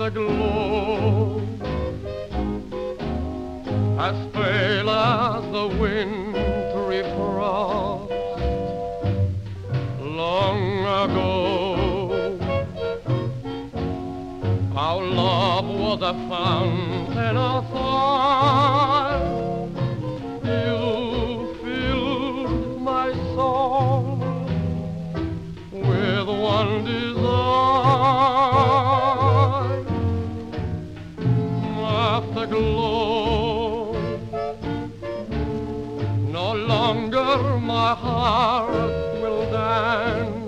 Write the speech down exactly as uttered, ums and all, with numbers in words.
afterglow, as pale as the wintry frost long ago. Our love was a fountain of fire. You filled my soul with one desire, afterglow. No longer my heart will dance